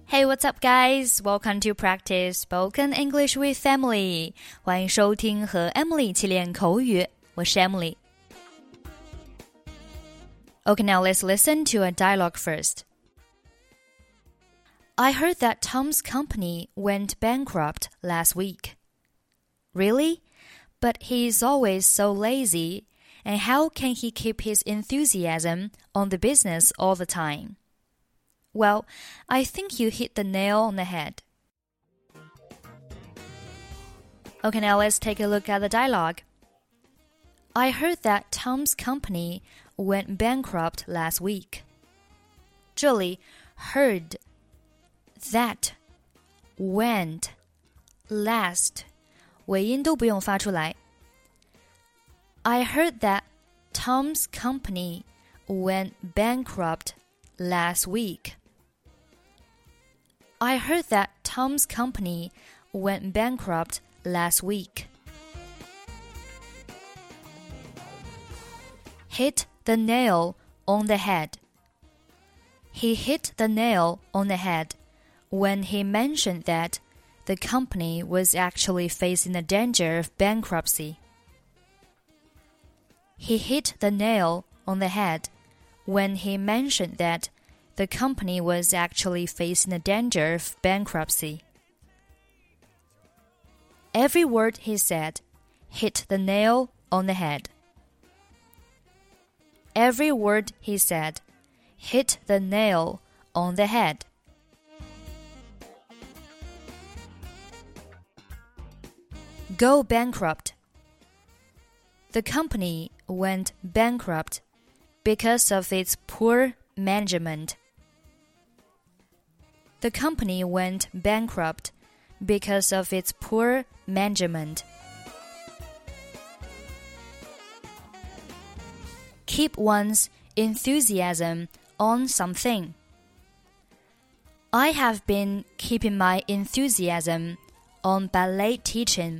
Hey, what's up, guys? Welcome to practice spoken English with Emily. 欢迎收听和 Emily 一起练口语，我是 Emily. Okay, now let's listen to a dialogue first. I heard that Tom's company went bankrupt last week. Really? But he's always so lazy, and how can he keep his enthusiasm on the business all the time?Well, I think you hit the nail on the head. Okay, now let's take a look at the dialogue. I heard that Tom's company went bankrupt last week. 这里 heard, that, went, last 尾音都不用发出来。I heard that Tom's company went bankrupt last week.I heard that Tom's company went bankrupt last week. Hit the nail on the head. He hit the nail on the head when he mentioned that the company was actually facing the danger of bankruptcy. He hit the nail on the head when he mentioned that the company was actually facing the danger of bankruptcy. Every word he said hit the nail on the head. Every word he said hit the nail on the head. Go bankrupt. The company went bankrupt because of its poor management.The company went bankrupt because of its poor management. Keep one's enthusiasm on something. I have been keeping my enthusiasm on ballet teaching.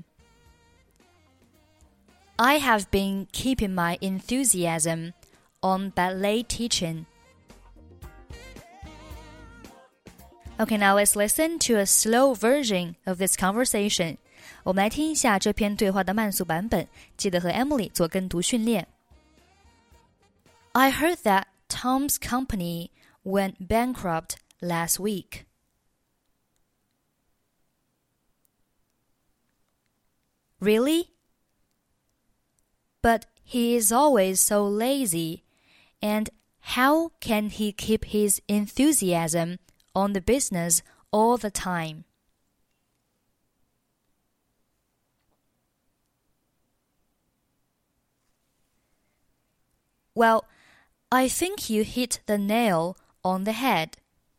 I have been keeping my enthusiasm on ballet teaching.Okay, now let's listen to a slow version of this conversation. 我们来听一下这篇对话的慢速版本，记得和 Emily 做跟读训练。I heard that Tom's company went bankrupt last week. Really? But he is always so lazy, and how can he keep his enthusiasm on the business all the time? Well, I think you hit the nail on the head.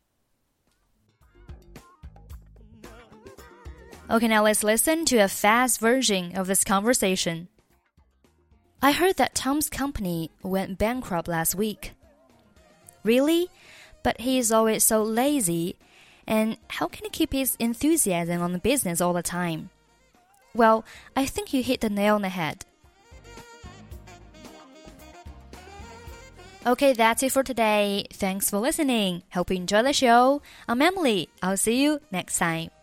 Okay, now let's listen to a fast version of this conversation. I heard that Tom's company went bankrupt last week. Really?But he is always so lazy, and how can he keep his enthusiasm on the business all the time? Well, I think you hit the nail on the head. Okay, that's it for today. Thanks for listening. Hope you enjoy the show. I'm Emily. I'll see you next time.